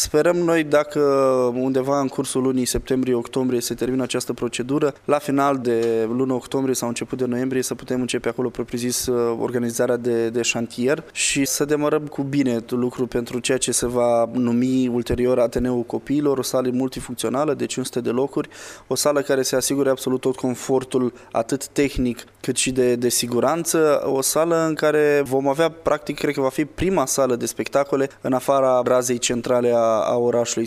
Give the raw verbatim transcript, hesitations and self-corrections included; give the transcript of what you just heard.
Sperăm noi, dacă undeva în cursul lunii septembrie-octombrie se termină această procedură, la final de lună octombrie sau început de noiembrie să putem începe acolo propriu-zis organizarea de, de șantier și să demarăm cu bine lucrul pentru ceea ce se va numi ulterior Ateneul Copiilor, o sală multifuncțională de cinci sute de locuri, o sală care se asigure absolut tot confortul atât tehnic cât și de, de siguranță, o sală în care vom avea, practic, cred că va fi prima sală de spectacole în afara razei centrale a, a orașului.